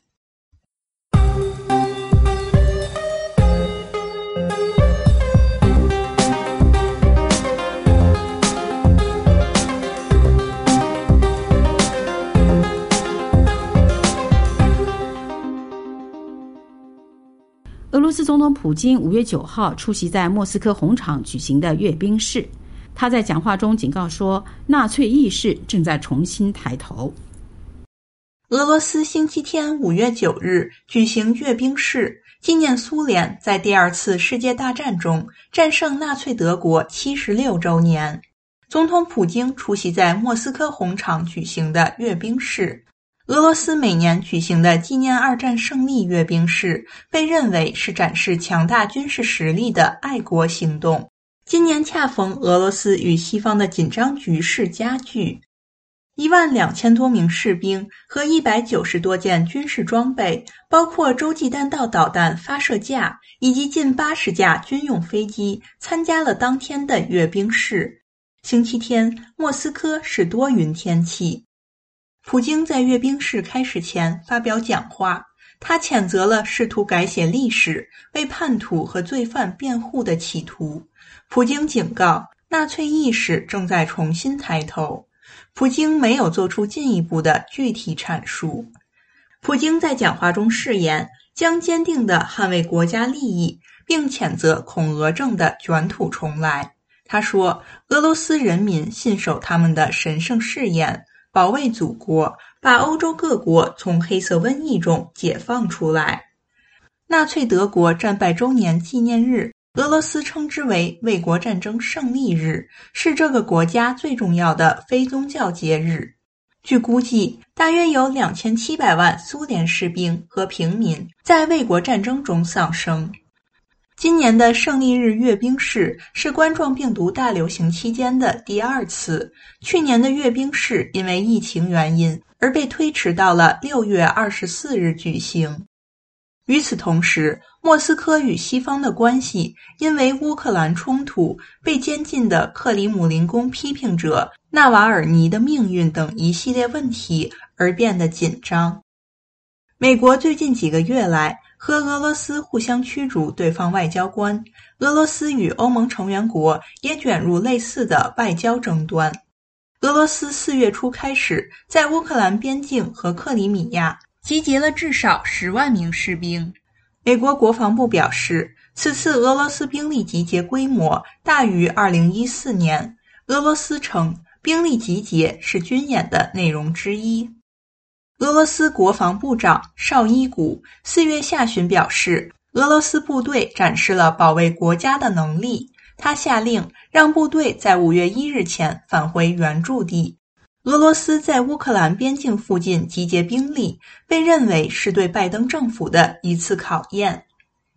俄罗斯总统普京五月九号出席在莫斯科红场举行的阅兵式，他在讲话中警告说，纳粹意识正在重新抬头。 俄罗斯星期天五月九日举行阅兵式，纪念苏联在第二次世界大战中战胜纳粹德国七十六周年。总统普京出席在莫斯科红场举行的阅兵式。俄罗斯每年举行的纪念二战胜利阅兵式被认为是展示强大军事实力的爱国行动。今年恰逢俄罗斯与西方的紧张局势加剧，一万两千多名士兵和一百九十多件军事装备，包括洲际弹道导弹发射架以及近八十架军用飞机，参加了当天的阅兵式。星期天，莫斯科是多云天气。普京在阅兵式开始前发表讲话，他谴责了试图改写历史、为叛徒和罪犯辩护的企图。普京警告，纳粹意识正在重新抬头。普京没有做出进一步的具体阐述。普京在讲话中誓言将坚定地捍卫国家利益，并谴责恐俄症的卷土重来。他说，俄罗斯人民信守他们的神圣誓言，保卫祖国，把欧洲各国从黑色瘟疫中解放出来。纳粹德国战败周年纪念日，俄罗斯称之为卫国战争胜利日，是这个国家最重要的非宗教节日。据估计，大约有两千七百万苏联士兵和平民在卫国战争中丧生。今年的胜利日阅兵式是冠状病毒大流行期间的第二次，去年的阅兵式因为疫情原因而被推迟到了六月二十四日举行。与此同时，莫斯科与西方的关系因为乌克兰冲突、被监禁的克里姆林宫批评者纳瓦尔尼的命运等一系列问题而变得紧张。美国最近几个月来和俄罗斯互相驱逐对方外交官，俄罗斯与欧盟成员国也卷入类似的外交争端。俄罗斯四月初开始在乌克兰边境和克里米亚集结了至少十万名士兵。美国国防部表示，此次俄罗斯兵力集结规模大于二零一四年。俄罗斯称，兵力集结是军演的内容之一。俄罗斯国防部长绍伊古四月下旬表示，俄罗斯部队展示了保卫国家的能力。他下令让部队在五月一日前返回原驻地。俄罗斯在乌克兰边境附近集结兵力，被认为是对拜登政府的一次考验。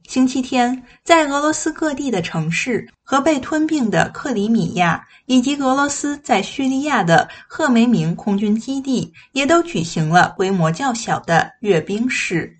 星期天，在俄罗斯各地的城市和被吞并的克里米亚，以及俄罗斯在叙利亚的赫梅明空军基地，也都举行了规模较小的阅兵式。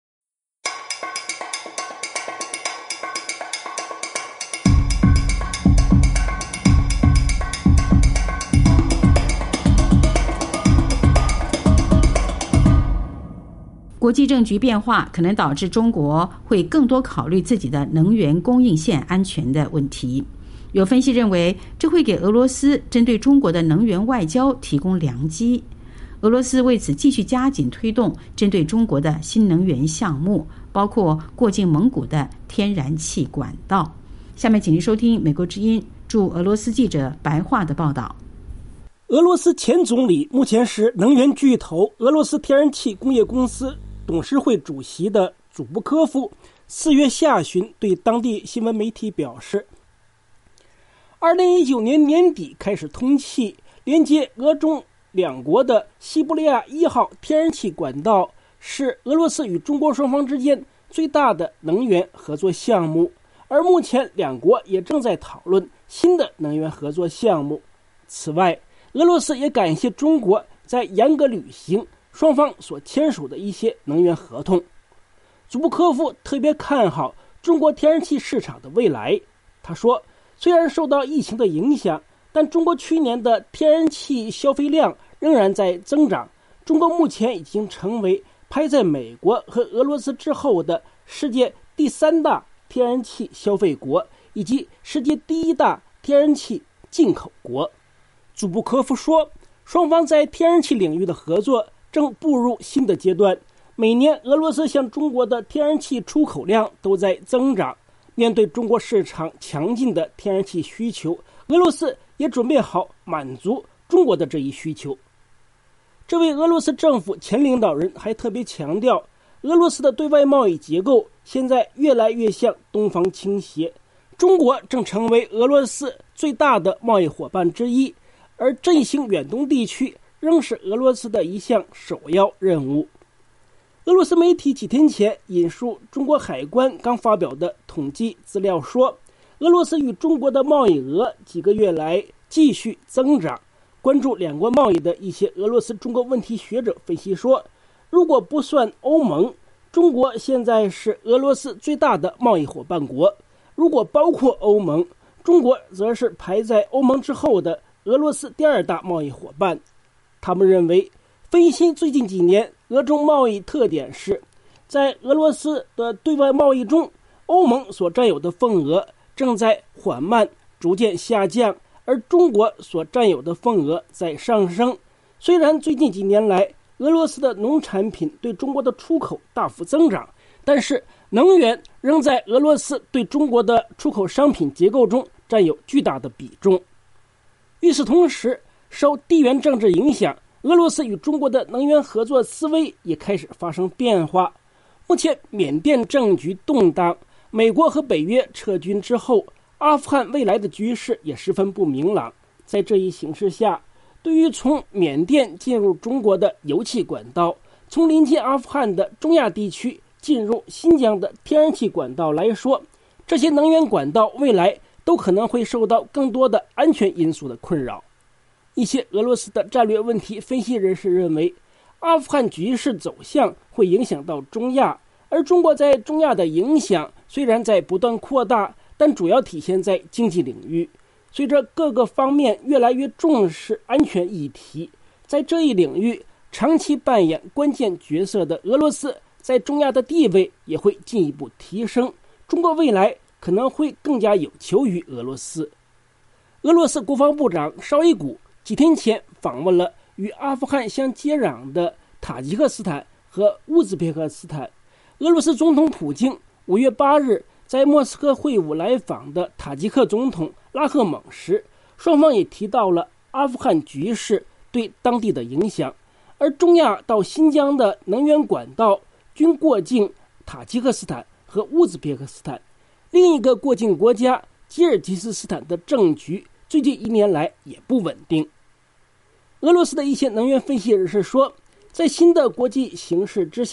国际政局变化可能导致中国会更多考虑自己的能源供应线安全的问题。有分析认为，这会给俄罗斯针对中国的能源外交提供良机。俄罗斯为此继续加紧推动针对中国的新能源项目，包括过境蒙古的天然气管道。下面请您收听美国之音驻俄罗斯记者白桦的报道。 俄罗斯前总理，目前是能源巨头俄罗斯天然气工业公司董事会主席的祖布科夫，四月下旬对当地新闻媒体表示，二零一九年年底开始通气，连接俄中两国的西伯利亚一号天然气管道是俄罗斯与中国双方之间最大的能源合作项目，而目前两国也正在讨论新的能源合作项目。此外，俄罗斯也感谢中国在严格履行双方所签署的一些能源合同。祖布科夫特别看好中国天然气市场的未来。他说，虽然受到疫情的影响，但中国去年的天然气消费量仍然在增长。中国目前已经成为排在美国和俄罗斯之后的世界第三大天然气消费国，以及世界第一大天然气进口国。祖布科夫说，双方在天然气领域的合作正步入新的阶段。每年俄罗斯向中国的天然气出口量都在增长。面对中国市场强劲的天然气需求，俄罗斯也准备好满足中国的这一需求。这位俄罗斯政府前领导人还特别强调，俄罗斯的对外贸易结构现在越来越向东方倾斜，中国正成为俄罗斯最大的贸易伙伴之一，而振兴远东地区仍是俄罗斯的一项首要任务。俄罗斯媒体几天前引述中国海关刚发表的统计资料说，俄罗斯与中国的贸易额几个月来继续增长。关注两国贸易的一些俄罗斯中国问题学者分析说，如果不算欧盟，中国现在是俄罗斯最大的贸易伙伴国；如果包括欧盟，中国则是排在欧盟之后的俄罗斯第二大贸易伙伴。他们认为，分析最近几年俄中贸易特点是，在俄罗斯的对外贸易中，欧盟所占有的份额正在缓慢逐渐下降，而中国所占有的份额在上升。虽然最近几年来俄罗斯的农产品对中国的出口大幅增长，但是能源仍在俄罗斯对中国的出口商品结构中占有巨大的比重。与此同时，受地缘政治影响，俄罗斯与中国的能源合作思维也开始发生变化。目前缅甸政局动荡，美国和北约撤军之后，阿富汗未来的局势也十分不明朗。在这一形势下，对于从缅甸进入中国的油气管道，从临近阿富汗的中亚地区进入新疆的天然气管道来说，这些能源管道未来都可能会受到更多的安全因素的困扰。一些俄罗斯的战略问题分析人士认为，阿富汗局势走向会影响到中亚，而中国在中亚的影响虽然在不断扩大，但主要体现在经济领域。随着各个方面越来越重视安全议题，在这一领域长期扮演关键角色的俄罗斯在中亚的地位也会进一步提升，中国未来可能会更加有求于俄罗斯。俄罗斯国防部长绍伊古几天前访问了与阿富汗相接壤的塔吉克斯坦和乌兹别克斯坦。俄罗斯总统普京五月八日在莫斯科会晤来访的塔吉克总统拉赫蒙时，双方也提到了阿富汗局势对当地的影响，而中亚到新疆的能源管道均过境塔吉克斯坦和乌兹别克斯坦。另一个过境国家吉尔吉斯斯坦的政局最近一年来也不稳定。俄罗斯的一些能源分析人士说，在新的国际形势之下，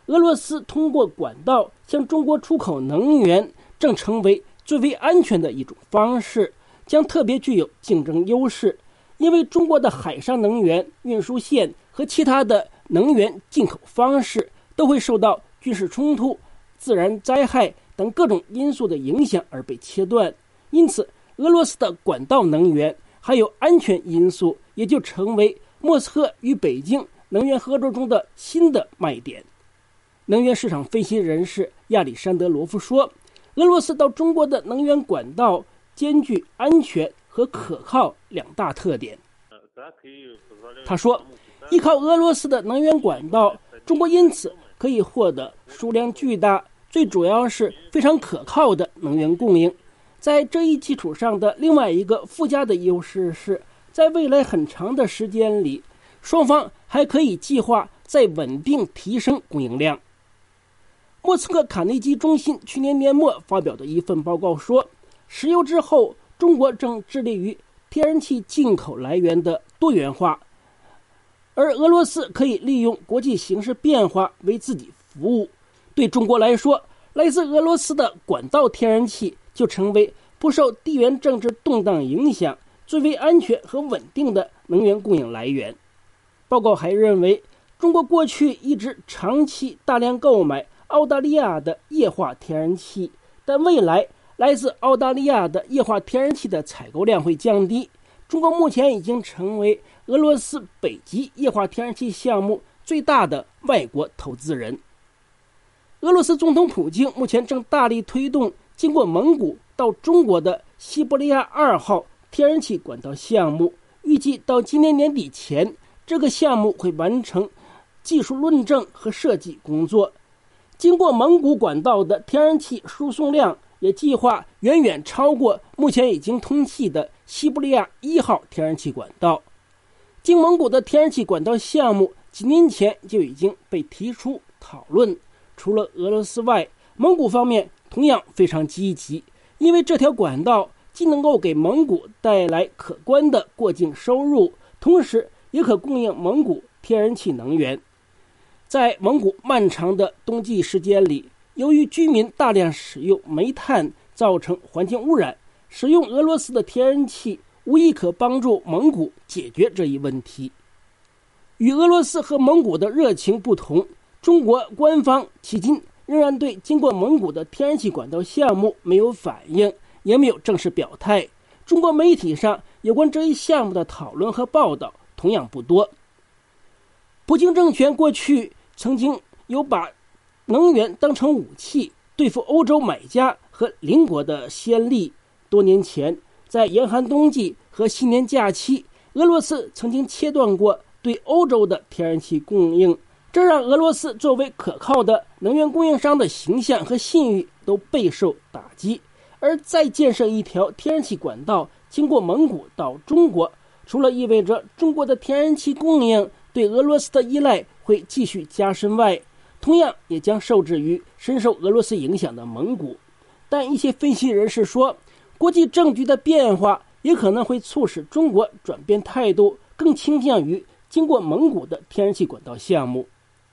俄罗斯通过管道向中国出口能源正成为最为安全的一种方式，将特别具有竞争优势。因为中国的海上能源运输线和其他的能源进口方式都会受到军事冲突、自然灾害等各种因素的影响而被切断，因此俄罗斯的管道能源还有安全因素也就成为莫斯科与北京能源合作中的新的卖点。能源市场分析人士亚历山德罗夫说，俄罗斯到中国的能源管道兼具安全和可靠两大特点。他说，依靠俄罗斯的能源管道，中国因此可以获得数量巨大、最主要是非常可靠的能源供应。在这一基础上的另外一个附加的优势是，在未来很长的时间里，双方还可以计划再稳定提升供应量。莫斯科卡内基中心去年年末发表的一份报告说，石油之后，中国正致力于天然气进口来源的多元化，而俄罗斯可以利用国际形势变化为自己服务。对中国来说，来自俄罗斯的管道天然气就成为不受地缘政治动荡影响、最为安全和稳定的能源供应来源。报告还认为，中国过去一直长期大量购买澳大利亚的液化天然气，但未来来自澳大利亚的液化天然气的采购量会降低。中国目前已经成为俄罗斯北极液化天然气项目最大的外国投资人。俄罗斯总统普京目前正大力推动经过蒙古到中国的西伯利亚二号天然气管道项目，预计到今年年底前，这个项目会完成技术论证和设计工作。经过蒙古管道的天然气输送量也计划远远超过目前已经通气的西伯利亚一号天然气管道。经蒙古的天然气管道项目几年前就已经被提出讨论，除了俄罗斯外，蒙古方面同样非常积极，因为这条管道既能够给蒙古带来可观的过境收入，同时也可供应蒙古天然气能源。在蒙古漫长的冬季时间里，由于居民大量使用煤炭造成环境污染，使用俄罗斯的天然气无疑可帮助蒙古解决这一问题。与俄罗斯和蒙古的热情不同，中国官方迄今仍然对经过蒙古的天然气管道项目没有反应，也没有正式表态。中国媒体上有关这一项目的讨论和报道同样不多。普京政权过去曾经有把能源当成武器对付欧洲买家和邻国的先例。多年前，在严寒冬季和新年假期，俄罗斯曾经切断过对欧洲的天然气供应，这让俄罗斯作为可靠的能源供应商的形象和信誉都备受打击。而再建设一条天然气管道经过蒙古到中国，除了意味着中国的天然气供应对俄罗斯的依赖会继续加深外，同样也将受制于深受俄罗斯影响的蒙古。但一些分析人士说，国际政局的变化也可能会促使中国转变态度，更倾向于经过蒙古的天然气管道项目。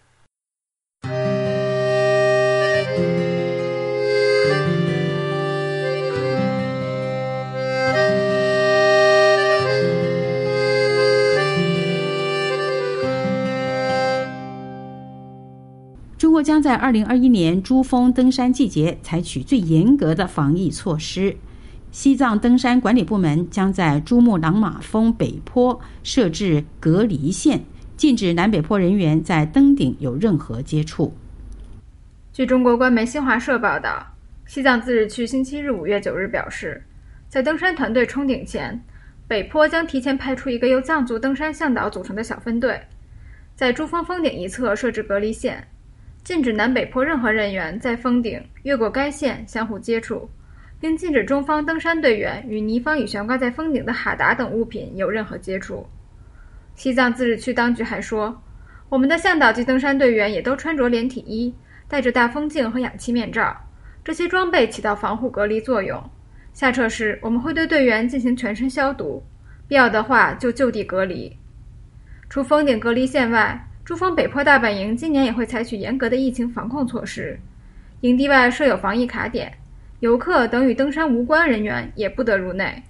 中国将在二零二一年珠峰登山季节采取最严格的防疫措施。西藏登山管理部门将在珠穆朗玛峰北坡设置隔离线，禁止南北坡人员在登顶有任何接触。 据中国官媒新华社报道，西藏自治区星期日五月九日表示，在登山团队冲顶前，北坡将提前派出一个由藏族登山向导组成的小分队，在珠峰峰顶一侧设置隔离线，禁止南北坡任何人员在峰顶越过该线相互接触，并禁止中方登山队员与尼方已悬挂在峰顶的哈达等物品有任何接触。西藏自治区当局还说，我们的向导及登山队员也都穿着连体衣，戴着大风镜和氧气面罩，这些装备起到防护隔离作用。下撤时，我们会对队员进行全身消毒，必要的话就就地隔离。除峰顶隔离线外， 珠峰北坡大本营今年也会采取严格的疫情防控措施，营地外设有防疫卡点，游客等与登山无关人员也不得入内。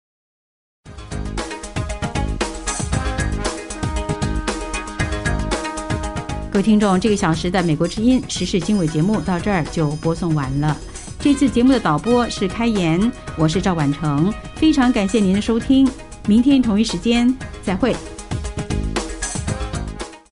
各位听众，这个小时的美国之音时事经纬节目到这儿就播送完了。这次节目的导播是开言，我是赵婉成，非常感谢您的收听，明天同一时间再会。